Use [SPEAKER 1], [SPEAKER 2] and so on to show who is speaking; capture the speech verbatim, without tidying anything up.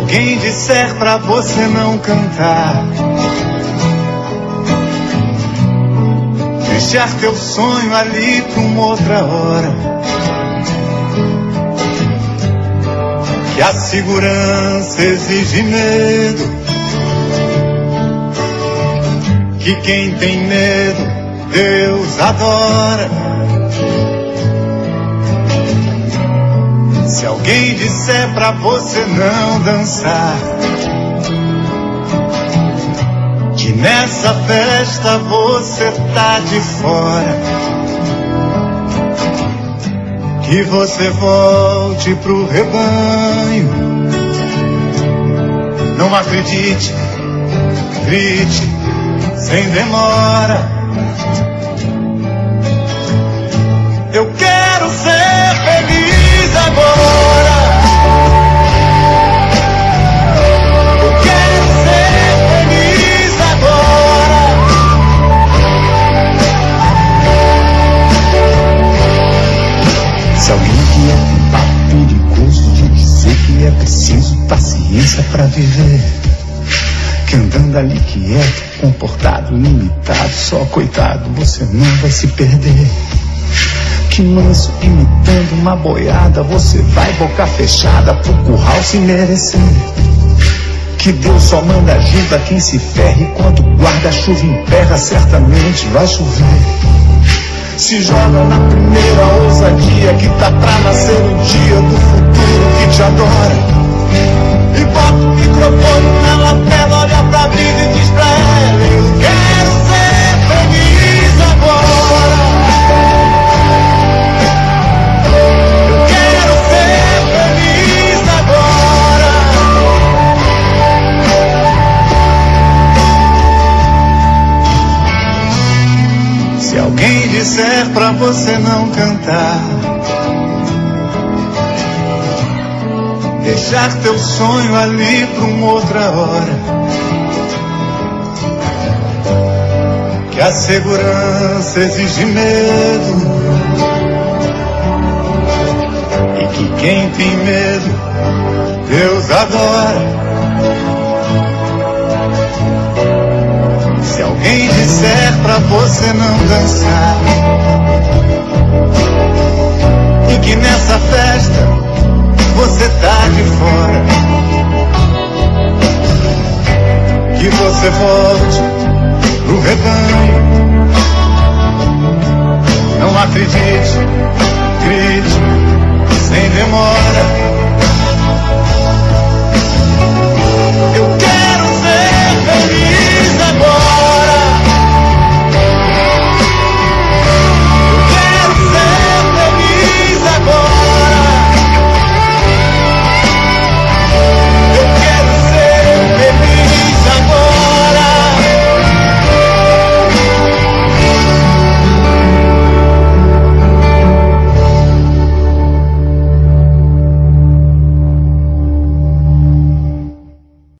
[SPEAKER 1] alguém disser pra você não cantar, deixar teu sonho ali pra uma outra hora, que a segurança exige medo, que quem tem medo Deus adora. Se alguém disser pra você não dançar, que nessa festa você tá de fora, que você volte pro rebanho, não acredite, grite sem demora. Eu quero ser feliz agora. Eu quero ser feliz agora. Se alguém vier com papo perigoso de dizer que é preciso paciência pra viver, que andando ali quieto, comportado, limitado, só coitado, você não vai se perder. Que manso, imitando uma boiada, você vai boca fechada pro curral se merecer. Que Deus só manda ajuda quem se ferre, quando guarda-chuva emperra, certamente vai chover. Se joga na primeira ousadia, que tá pra nascer o dia do futuro que te adora. E bota o microfone na lapela, olha pra vida e diz pra ela: eu quero ser feliz agora. Eu quero ser feliz agora. Se alguém disser pra você não cantar, deixar teu sonho ali pra uma outra hora, que a segurança exige medo, e que quem tem medo Deus adora. Se alguém disser pra você não dançar, e que nessa festa você tá de fora, que você volte pro rebanho, não acredite,